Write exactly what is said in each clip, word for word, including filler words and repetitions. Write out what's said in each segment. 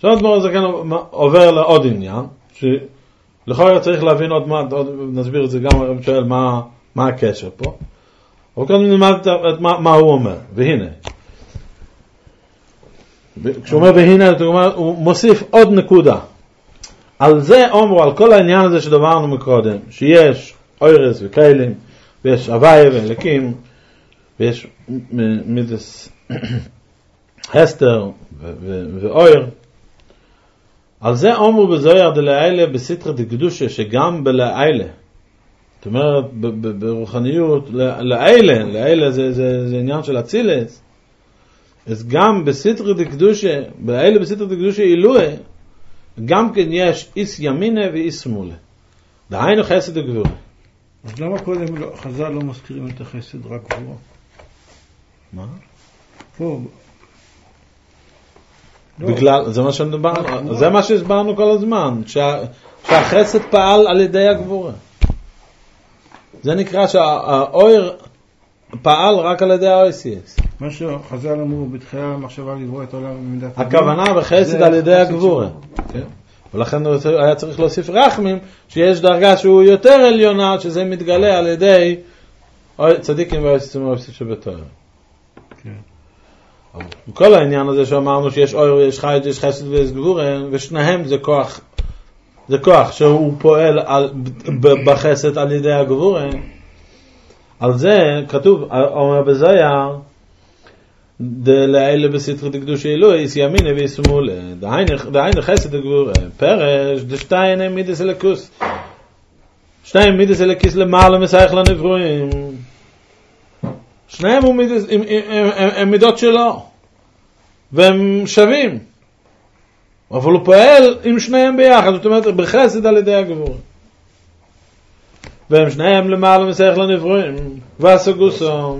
זאת אומרת, זה כאן עובר לעוד עניין, שלכאורה צריך להבין עוד מה, עוד, נסביר את זה גם, אני שואל מה, מה הקשר פה. אבל כאן נלמד את מה, מה הוא אומר, והנה. כשהוא אומר והנה, הוא מוסיף עוד נקודה. על זה אומרו, על כל העניין הזה שדברנו מקודם, שיש אוירס וכלים, ויש הוויה ואלקים, ויש מידס הסתר ואויר. על זה אומרו בזויר דלעילה בסתרא דקדושה, שגם בלעילה, זאת אומרת ברוחניות, לעילה, לעילה זה, זה, זה עניין של אצילס, אז גם בסתרא דקדושה, בלעילה בסתרא דקדושה אילוה, גם כן יש איס ימינה ואיס שמאלה. דהיינו חסד וגבורה. אז למה קודם חז"ל לא מזכירים את החסד רק גבורה? מה? פה. בגלל, זה מה שדברנו, זה מה שהסברנו כל הזמן, שה, שהחסד פעל על ידי הגבורה. זה נקרא שהאויר פעל רק על ידי ה-אי סי אס. מה שחז"ל אמרו בתחילה המחשבה לברוא את העולם במידת הכוונה בחסד על ידי הגבורה. כן. ולכן היה צריך להוסיף רחמים, שיש דרגה שהוא יותר עליונה, שזה מתגלה על ידי צדיקים והאיסים שבתורה. כן. כל העניין הזה שאמרנו שיש אור, יש חייד, יש חסד ויש גבורה, ושניהם זה כוח, זה כוח שהוא פועל על, בחסד על ידי הגבורה. על זה כתוב, אומר בזויר, דלעילה בסתרא דקדושה אילוה, איס ימינה ואיס שמאלה. דהיינו חסד וגבורה. פרש, דשתיים הם מידס אלוקוס. שתיים מידס אלוקוס למעלה משכל הנברואים. שניהם הם, מידס, הם, הם, הם, הם מידות שלו. והם שווים. אבל הוא פועל עם שניהם ביחד. זאת אומרת, בחסד על ידי הגבורה. והם שניהם למעלה משכל הנברואים. והסגוסום.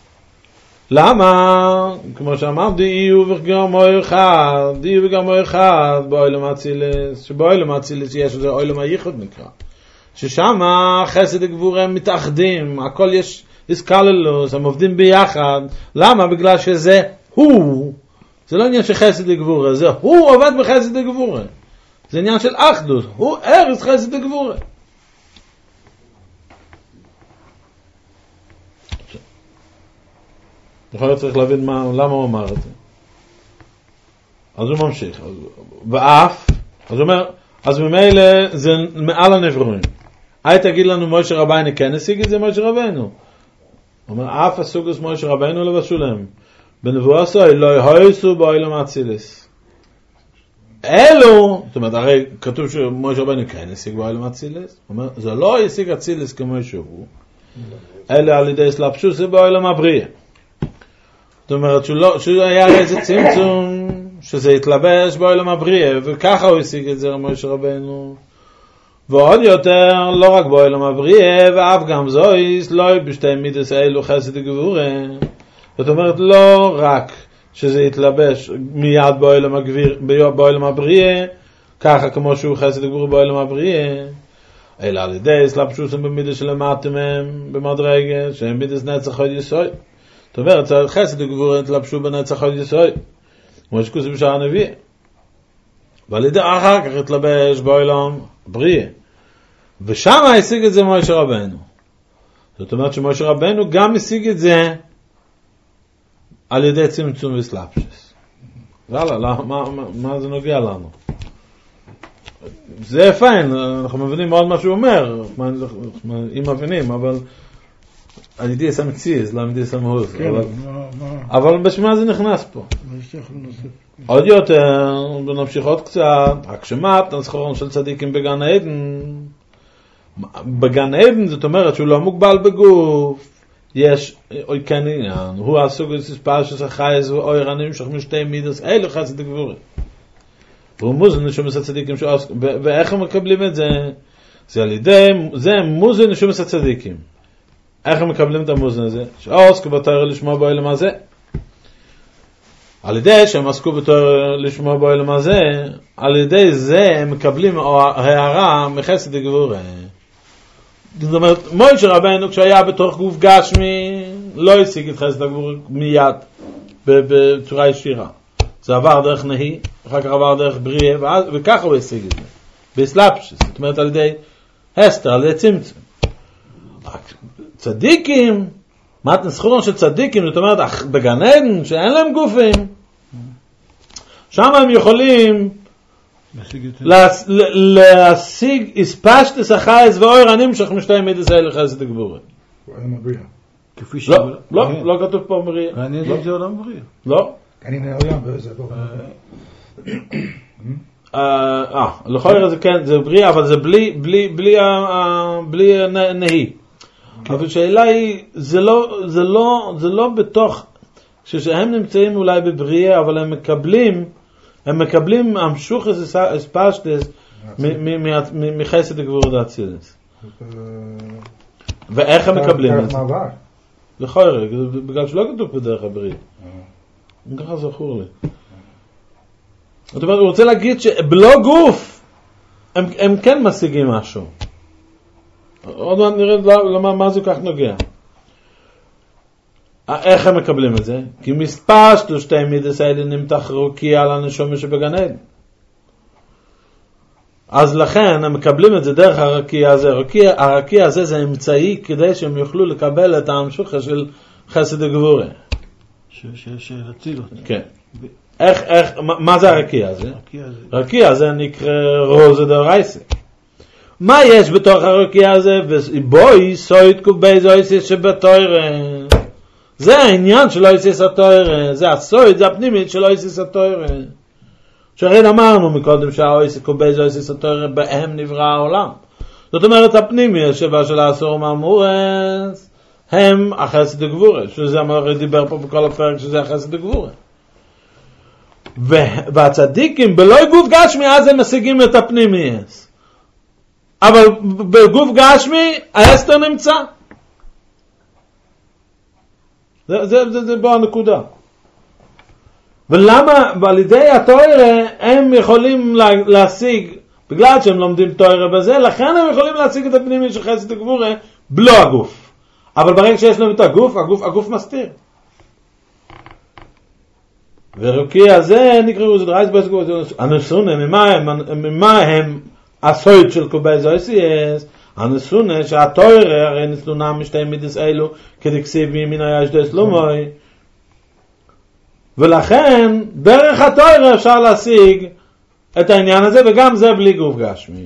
למה? כמו שאמר, דיו וגם אוי אחד, דיו וגם אוי אחד, באוילם האצילס, שבאוילם האצילס יש, זה אוילם הייחוד נקרא. ששם חסד וגבורה הם מתאחדים, הכל יש איסקללוס, הם עובדים ביחד. למה? בגלל שזה הוא, זה לא עניין של חסד וגבורה, זה הוא עובד בחסד וגבורה. זה עניין של אחדות, הוא ארץ חסד וגבורה. יכול להיות צריך להבין מה, למה הוא אמר את זה. אז הוא ממשיך. ואף, אז הוא אומר, אז ממילא זה מעל הנברואים. היי תגיד לנו מוישה רביינו, כן השיג את זה מוישה רביינו. הוא אומר, אף הסוגוס מוישה רביינו לבשו להם. בנבואה סוי, לא יהויסו באוילם האצילס. אלו, זאת אומרת, הרי כתוב שמוישה רביינו כן השיג באוילם האצילס. הוא אומר, זה לא השיג אצילס כמו שהוא. אלו על ידי סלאפשוס זה באוילם הבריאה. זאת אומרת, שהוא היה איזה צמצום, שזה התלבש בעולם הבריאה, וככה הוא השיג את זה למשה רבנו. ועוד יותר, לא רק בעולם הבריאה, ואף גם זויס, לא בשתי מידס האלו חסד וגבורה. זאת אומרת, לא רק שזה התלבש מיד בעולם, הגביר, בעולם הבריאה, ככה כמו שהוא חסד וגבורה בעולם הבריאה, אלא על ידי סלאפשוסם במידס שלמדתם הם במדרגה, שהם מידס נצח עוד יסוד. זאת אומרת, צריך חסד וגבורה התלבשו בנצח עוד יסוד, כמו שכוסו בשער הנביא. ועל ידי אחר כך התלבש בעולם בריאה. ושם השיג את זה משה רבנו. זאת אומרת שמשה רבנו גם השיג את זה על ידי צמצום וסלאפשס. ואללה, לא, מה, מה, מה זה נוגע לנו? זה פיין, אנחנו מבינים מאוד מה שהוא אומר, אם מבינים, אבל על ידי סמציז, לא על ידי סמהוז. אבל בשביל זה נכנס פה. עוד יותר, ונמשיך עוד קצת, הגשמת הזכרון של צדיקים בגן עדן. בגן עדן זאת אומרת שהוא לא מוגבל בגוף, יש אוי כן עניין, הוא הסוג הספר של החייס ואוי רנים שך משתי מידס, אלו חסד וגבורה. והוא מוזן נשומת הצדיקים שעוסק, ואיך הם מקבלים את זה? זה על ידי, זה מוזן נשומת הצדיקים. איך הם מקבלים את המוזן הזה? שעוסק בתורה לשמוע בעולם הזה. על ידי שהם עסקו בתורה לשמוע בעולם הזה, על ידי זה הם מקבלים הערה מחסד וגבורה. זאת אומרת, משה רבנו כשהיה בתוך גוף גשמי, לא השיג את חסד וגבורה מיד, בצורה ישירה. זה עבר דרך נהי, אחר כך עבר דרך בריאה, וככה הוא השיג את זה. בסלאפשס, זאת אומרת על ידי הסתר, על ידי צמצום. צדיקים, מתן סחורון של צדיקים, זאת אומרת, בגן עדן, שאין להם גופים, שם הם יכולים להשיג איספשטס החייס ואויר הנמשך משתי מידס האלה חסד הגבורה. עולם הבריאה. כפי ש... לא, לא, לא כתוב פה בריאה. גן עדן זה עולם הבריאה. לא. אני נעולם בזה. אה, לכאורה זה כן, זה בריאה, אבל זה בלי, בלי, בלי, בלי נהי. אבל השאלה היא, זה לא, זה לא, זה לא בתוך, כשהם נמצאים אולי בבריאה, אבל הם מקבלים, הם מקבלים המשוך אספשטס מחסד הגבורת האצילס. ואיך הם מקבלים את זה? לכאורה, בגלל שלא כתוב בדרך הבריאה. ככה זכור לי. זאת אומרת, הוא רוצה להגיד שבלא גוף, הם, הם כן משיגים משהו. עוד מעט נראה למה, מה זה כך נוגע. איך הם מקבלים את זה? כי מספר שתי מידס האלה נמתח רוקיע על הנשום שבגן עדן. אז לכן הם מקבלים את זה דרך הרקיע הזה. הרקיע, הרקיע הזה זה אמצעי כדי שהם יוכלו לקבל את ההמשוכה של חסד הגבורה. של הצילות. כן. איך, איך, מה זה הרקיע הזה? הרקיע הזה נקרא רוזה דאורייסה. מה יש בתוך הרקיע הזה? ובוי סויד קובי זויסיס שבתוירה. זה העניין של אויסיס התוירה. זה הסויד, זה הפנימית של אויסיס התוירה. שהרי אמרנו מקודם שהאויסיס קובי זויסיס התוירה בהם נברא העולם. זאת אומרת הפנימי שבא של העשור מהמורס הם החסד הגבורה. שזה אמר דיבר פה בכל הפרק שזה החסד הגבורה. והצדיקים בלא גוף גשמי אז הם משיגים את הפנימי. אבל בגוף גשמי ההסתר נמצא. זה, זה, זה, זה בו הנקודה. ולמה על ידי התורה הם יכולים להשיג, בגלל שהם לומדים תורה בזה, לכן הם יכולים להשיג את הפנימי של חסד הגבורה בלא הגוף. אבל ברגע שיש להם את הגוף, הגוף, הגוף מסתיר. ורוקי הזה נקראו, זה דרייס בסגור, הנסונה, ממה הם, ממה הם הסויד של קובי זויסיס, הנסונה שהתוירה, הרי נסלונה משתי מידס אלו, כדקסיב מימין היה שדס לומוי, ולכן דרך התוירה אפשר להשיג את העניין הזה, וגם זה בלי גוף גשמי.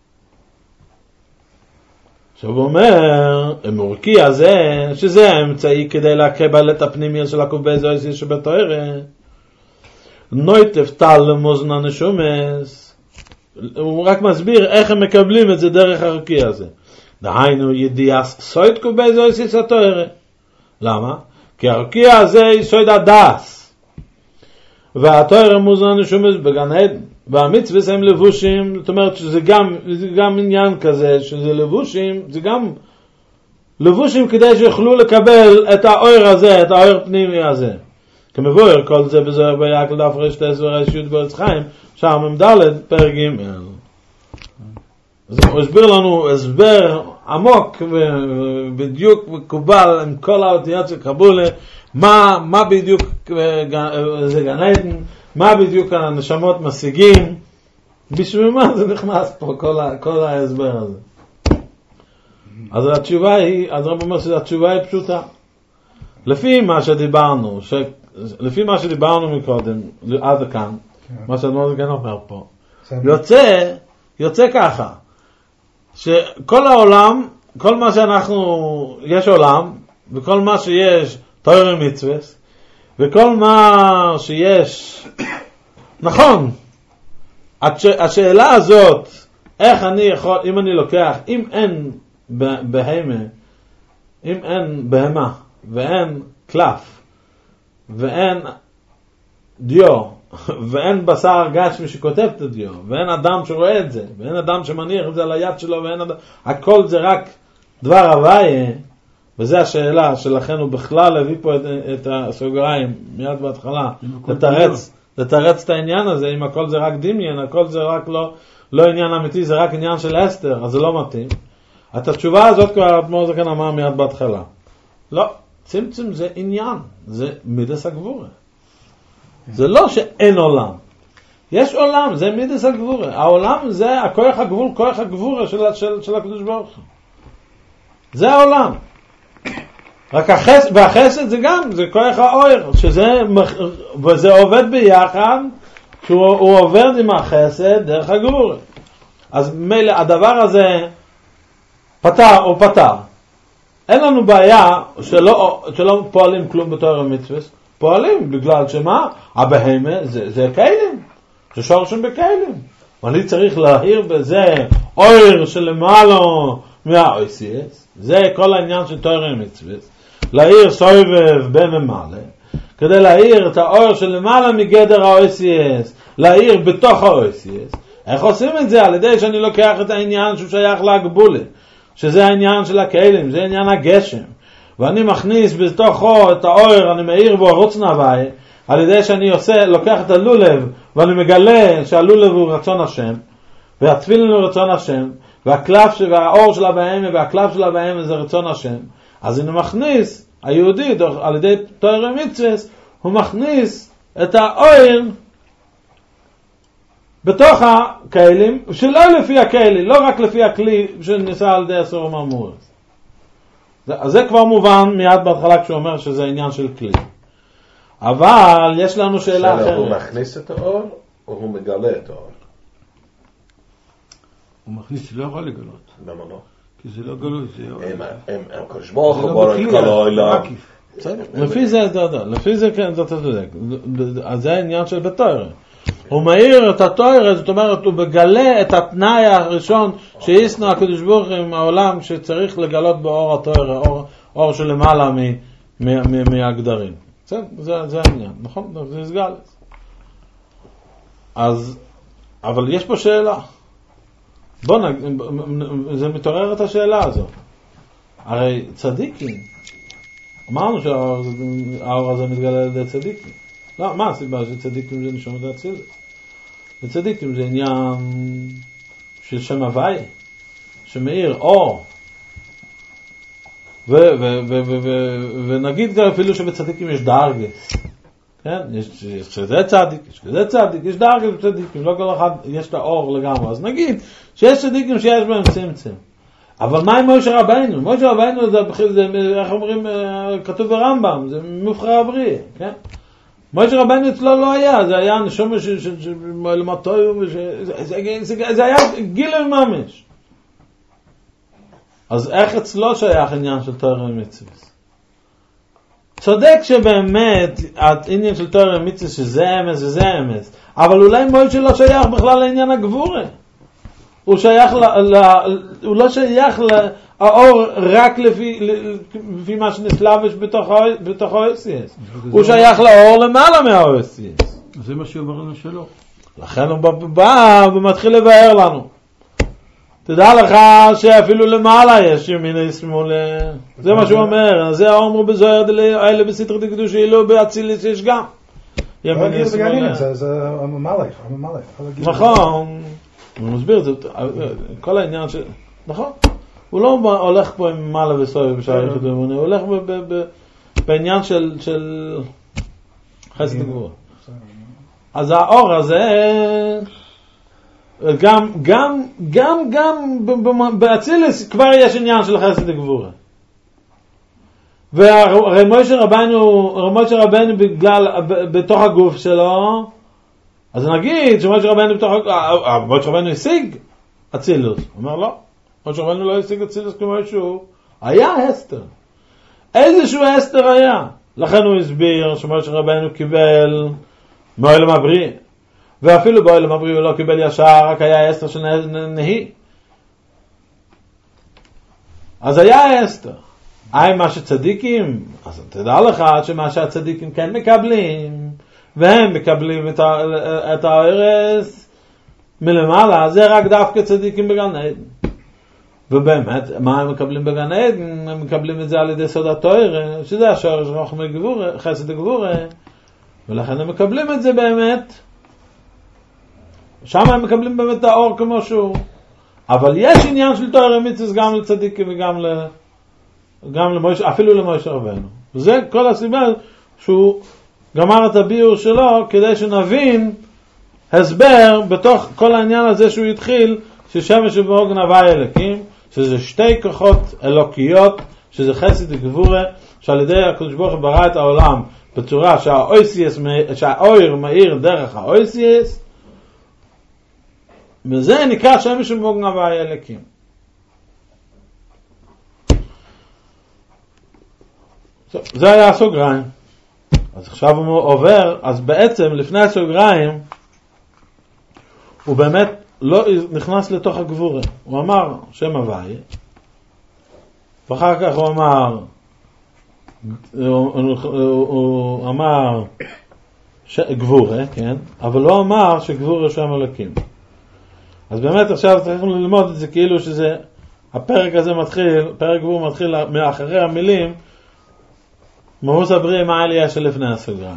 עכשיו הוא אומר, המורקי הזה, שזה האמצעי כדי להקבל את הפנימיה של הקובי זויסיס שבתוירה, נויטף טל למוזן הנשומס, הוא רק מסביר איך הם מקבלים את זה דרך הרקיע הזה. דהיינו ידיעס סויד קובי זויסיס התוירה. למה? כי הרקיע הזה היא סויד הדס. והתוירה מוזן הנשומס בגן עדן. והמצווה הם לבושים, זאת אומרת שזה גם, זה גם עניין כזה, שזה לבושים, זה גם לבושים כדי שיוכלו לקבל את האור הזה, את האור פנימי הזה. כמבואר כל זה בזוהר ביעקל דף רשתס ורשיות בארץ חיים, שם ממדלת פרק ג'. אז הוא הסביר לנו הסבר עמוק ובדיוק מקובל עם כל האותיות של קבולה, מה, מה בדיוק זה גן עדן, מה בדיוק הנשמות משיגים, בשביל מה זה נכנס פה כל, ה, כל ההסבר הזה. אז התשובה היא, אז רב אומר שהתשובה היא פשוטה. לפי מה שדיברנו, ש... לפי מה שדיברנו מקודם, עד כאן, מה שאדמו"ר כן אומר פה, יוצא, יוצא ככה, שכל העולם, כל מה שאנחנו, יש עולם, וכל מה שיש תורה ומצווה, וכל מה שיש, נכון, הש... השאלה הזאת, איך אני יכול, אם אני לוקח, אם אין בהמה, אם אין בהמה, ואין קלף, ואין דיו, ואין בשר גשמי שכותב את הדיו, ואין אדם שרואה את זה, ואין אדם שמניח את זה על היד שלו, ואין אדם, הכל זה רק דבר הוויה, וזו השאלה שלכן הוא בכלל הביא פה את, את הסוגריים מיד בהתחלה, לתרץ, לתרץ את העניין הזה, אם הכל זה רק דמיין, הכל זה רק לא, לא עניין אמיתי, זה רק עניין של אסתר, אז זה לא מתאים. את התשובה הזאת כבר אדמו"ר זקן אמר מיד בהתחלה. לא. צמצום זה עניין, זה מידס הגבורה. זה לא שאין עולם. יש עולם, זה מידס הגבורה. העולם זה הכוח הגבול, כוח הגבורה של, של, של הקדוש ברוך הוא. זה העולם. רק החסד, והחסד זה גם, זה כוח האור, שזה, וזה עובד ביחד, שהוא עובד עם החסד דרך הגבורה. אז מילא, הדבר הזה פתר או פתר. אין לנו בעיה שלא, שלא פועלים כלום בתורה ומצוות, פועלים בגלל שמה? הבהמה זה, זה כלים, זה שורשים בכלים. ואני צריך להעיר בזה אור שלמעלה מה-או אס אס, זה כל העניין של תורה ומצוות, להעיר סובב בממלא, כדי להעיר את האור שלמעלה מגדר ה-או אס אס, להעיר בתוך ה-או אס אס. איך עושים את זה? על ידי שאני לוקח את העניין שהוא שייך להגבולה, שזה העניין של הכלים, זה עניין הגשם, ואני מכניס בתוכו את האור, אני מאיר בו רוץ נוואי, על ידי שאני עושה, לוקח את הלולב, ואני מגלה שהלולב הוא רצון השם, והתפילין הוא רצון השם, והקלף, והאור של הבהמה והקלף של הבהמה זה רצון השם. אז אני מכניס, היהודי, על ידי תורה ומצוות, הוא מכניס את האור בתוך הכלים, שלא לפי הכלי, לא רק לפי הכלי שניסה על ידי הסור ומאמור. אז זה כבר מובן מיד בהתחלה כשהוא אומר שזה עניין של כלי. אבל יש לנו שאלה אחרת. הוא מכניס את האור או הוא מגלה את האור? הוא מכניס, לא יכול לגלות. למה לא? כי זה לא גלות, זה... הם קושבוך או בורא את כל העולם. לפי זה, לפי זה כן, אתה צודק. אז זה העניין של בתורה. הוא מאיר את התורה, זאת אומרת, הוא מגלה את התנאי הראשון שישנו הקדוש ברוך הוא עם העולם שצריך לגלות באור התורה, אור, אור שלמעלה מהגדרים. זה, זה, זה העניין, נכון? זה הסגל. אז, אבל יש פה שאלה. בוא נג... זה מתעורר את השאלה הזו. הרי צדיקים, אמרנו שהאור הזה מתגלה על ידי צדיקים. לא, מה הסיבה שצדיקים זה נשום את הצילת? וצדיקים זה עניין של שם הוואי, שמאיר אור. ו- ו- ו- ו- ו- ונגיד אפילו שבצדיקים יש דרגס. כן? יש, יש כזה צדיק, יש כזה צדיק, יש דרגס בצדיקים, לא כל אחד יש את האור לגמרי. אז נגיד שיש צדיקים שיש בהם צמצם. אבל מה עם משה רבנו? משה רבנו זה, זה, איך אומרים, כתוב ברמב"ם, זה מבחר הבריא, כן? משה רבנו אצלו לא היה, זה היה נשום למטוי, זה היה גיל ממש. אז איך אצלו שייך עניין של תורה ומצוות? צודק שבאמת העניין של תורה ומצוות שזה אמס וזה אמס, אבל אולי משה לא שייך בכלל לעניין הגבורה. הוא שייך ל, ל, הוא לא שייך לאור רק לפי, לפי מה שנסלבש בתוך ה-או אס אס. הוא שייך לאור למעלה מה-או אס אס. זה מה שאומר לנו שלא. לכן הוא בא ומתחיל לבאר לנו. תדע לך שאפילו למעלה יש ימיני שמאל. זה מה שהוא אומר. זה האומרו בזוהר אלה בסתר דקדוש אילו באציליס יש גם. ימיני שמאל. זה המלך. נכון. הוא מסביר את זה, כל העניין ש... נכון? הוא לא הולך פה עם מעלה וסוי בשער יחד ואמונה, הוא הולך בעניין של, של חסד גבורה. אז האור הזה, גם, גם, גם, גם באצילס כבר יש עניין של חסד גבורה. והרי משה רבנו, משה רבנו בגלל, בתוך הגוף שלו, אז נגיד שמשה רבנו בתוך, משה רבנו השיג אצילוס. הוא אומר לא, משה רבנו לא השיג אצילוס כמו שהוא, היה אסתר. איזשהו אסתר היה. לכן הוא הסביר שמשה רבנו קיבל מעולם הבריא. ואפילו בעולם הבריא הוא לא קיבל ישר, רק היה אסתר של נהי. אז היה אסתר. היי מה שצדיקים, אז תדע לך שמה שהצדיקים כן מקבלים, והם מקבלים את, ה, את הארץ מלמעלה, זה רק דווקא צדיקים בגן עדן. ובאמת, מה הם מקבלים בגן עדן? הם מקבלים את זה על ידי סוד התורה, שזה השורש רחמי גבורה, חסד גבורה, ולכן הם מקבלים את זה באמת. שם הם מקבלים באמת את האור כמו שהוא. אבל יש עניין של תורה ומצוות גם לצדיקים וגם ל... גם למויש, אפילו למויש רבנו. וזה כל הסיבה שהוא גמר את הביור שלו כדי שנבין הסבר בתוך כל העניין הזה שהוא התחיל, ששמש ובאור גנבה אלוקים, שזה שתי כוחות אלוקיות, שזה חסד וגבורה, שעל ידי הקדוש ברוך הוא ברא את העולם בצורה שהאויסיאס, שהאויר מאיר דרך האויסיאס, וזה נקרא שמש ובאור גנבה אלוקים. זה היה הסוגריים. אז עכשיו הוא עובר, אז בעצם לפני הסוגריים הוא באמת לא נכנס לתוך הגבורה. הוא אמר שם הוואי, ואחר כך הוא אמר הוא, הוא, הוא אמר ש... גבורה, כן? אבל לא אמר שגבורה שם אלוקים. אז באמת עכשיו צריכים ללמוד את זה כאילו שזה, הפרק הזה מתחיל, פרק גבור מתחיל מאחרי המילים מהוס הבריא מה העלייה שלפני הסוגריים.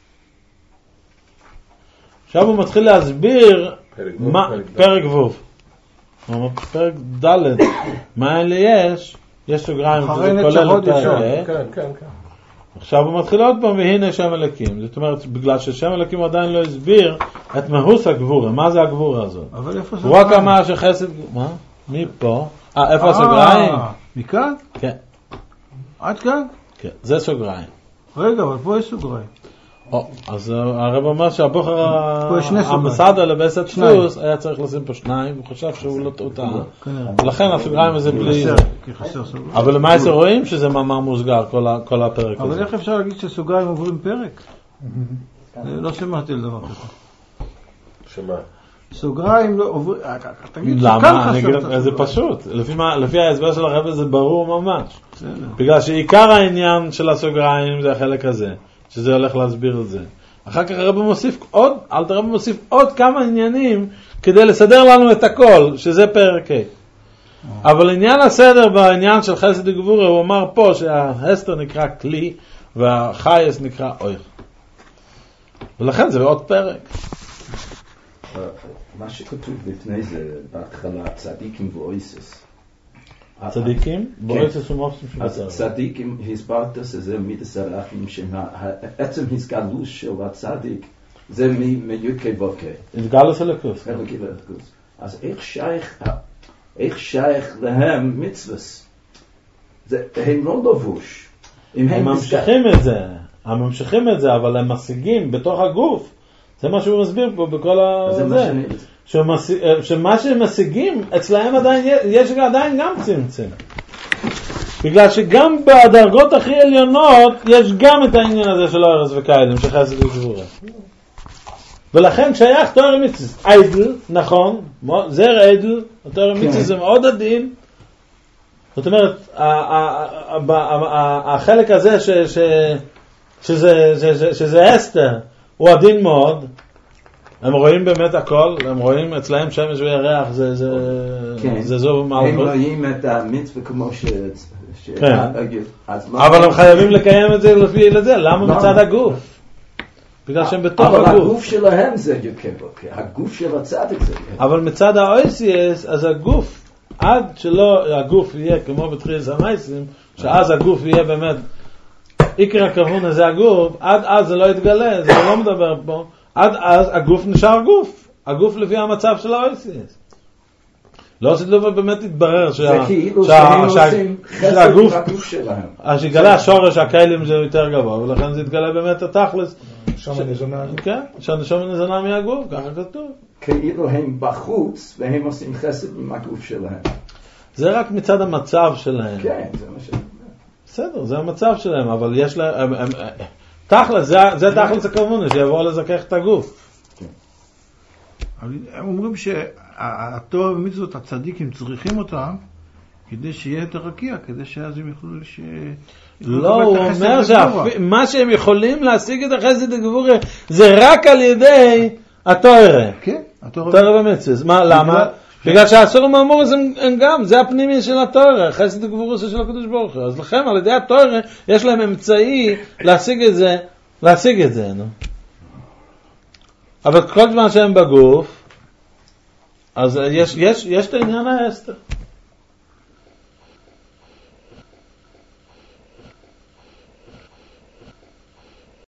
עכשיו הוא מתחיל להסביר פרק מה, פרק ווב. פרק ד' מה העלייה יש, יש סוגריים, אחרי נצחות ישר. כן, כן, כן. עכשיו הוא מתחיל עוד פעם, והנה שם אלוקים. זאת אומרת, בגלל ששם אלוקים עדיין לא הסביר את מהוס הגבורה. מה זה הגבורה הזאת? אבל איפה זה? הוא רק אמר שחסד... מה? מי פה? אה, איפה הסוגריים? מכאן? כן. עד כאן? כן, זה סוגריים. רגע, אבל פה יש סוגריים. או, אז הרב אומר שהבוחר פה המסעדה לבסת דפוס היה צריך לשים פה שניים, הוא חשב שהוא לא טעותה. ולכן הסוגריים הזה בלי זה. אבל למעשה רואים שזה מאמר מוסגר כל הפרק הזה. אבל איך אפשר להגיד שסוגריים עוברים פרק? לא שמעתי לדבר כזה. שמה? סוגריים לא עוברים... תגיד למה? זה פשוט. לפי ההסבר של הרב זה ברור ממש. בגלל שעיקר העניין של הסוגריים זה החלק הזה. שזה הולך להסביר את זה. אחר כך הרב מוסיף עוד, אלתר רב מוסיף עוד כמה עניינים כדי לסדר לנו את הכל, שזה פרק ה'. אבל עניין הסדר בעניין של חסד וגבורה, הוא אמר פה שההסתר נקרא כלי והחייס נקרא אויר. ולכן זה עוד פרק. מה שכתוב לפני זה בהתחלה, צדיקים ואויסס. צדיקים? באויסס ומופסים שבצרה. צדיקים, הסברת שזה מידס הרחמים, שעצם הסגלוס של הצדיק זה מיודקי וודקי. הסגלוס אלוקוס. אז איך שייך, איך שייך להם מצווס? הם לא לבוש. הם ממשיכים את זה, הם ממשיכים את זה, אבל הם משיגים בתוך הגוף. זה מה שהוא מסביר פה בכל הזה. שמה שהם משיגים, אצלהם עדיין, יש עדיין גם צמצם. בגלל שגם בדרגות הכי עליונות, יש גם את העניין הזה של ארז וקיילים, שחסד וגבורה. ולכן כשייך תואר המצווה, איידל, נכון, זר איידל, תואר המצווה זה מאוד עדין. זאת אומרת, החלק הזה שזה אסתר, הוא עדין מאוד. הם רואים באמת הכל, הם רואים אצלהם שמש וירח, זה זה כן. זה זו מלכות. הם רואים את המצווה כמו ש... כן. אבל הם חייבים לקיים את זה לפי לזה, למה מצד הגוף? בגלל שהם בתוך הגוף. אבל הגוף שלהם זה יוקבוק, הגוף של הצדיק זה. אבל מצד האויסיאס, אז הגוף, עד שלא הגוף יהיה כמו בתחילת המייסים, שאז הגוף יהיה באמת, עיקר הכוון הזה הגוף, עד אז זה לא יתגלה, זה לא מדבר פה. עד אז הגוף נשאר גוף, הגוף לפי המצב של האויסיאס. לא שדלו באמת יתברר זה כאילו שהם עושים חסד עם הגוף שלהם. אז יתגלה השורש, הכלים זה יותר גבוה, ולכן זה יתגלה באמת התכלס. שמה נזונה. כן, שהנשמה נזונה מהגוף, ככה כתוב. כאילו הם בחוץ והם עושים חסד עם הגוף שלהם. זה רק מצד המצב שלהם. כן, זה מה שאני אומר. בסדר, זה המצב שלהם, אבל יש להם... תכלס, זה, זה תכלס הכוונה, שיבואו לזכך את הגוף. הם אומרים שהתורה ומצוות הצדיקים צריכים אותם כדי שיהיה יותר רקיע, כדי שאז הם יוכלו ש... לא, הוא אומר שמה שהם יכולים להשיג את החסד הגבורה זה רק על ידי התורה. כן, התורה ומצוות. מה, למה? בגלל שהאסור המאמורס הם גם, זה הפנימי של התורה, חסד הגבורה של הקדוש ברוך הוא. אז לכם, על ידי התורה, יש להם אמצעי להשיג את זה, להשיג את זה, נו. אבל כל זמן שהם בגוף, אז יש, יש, יש את העניין האסתר.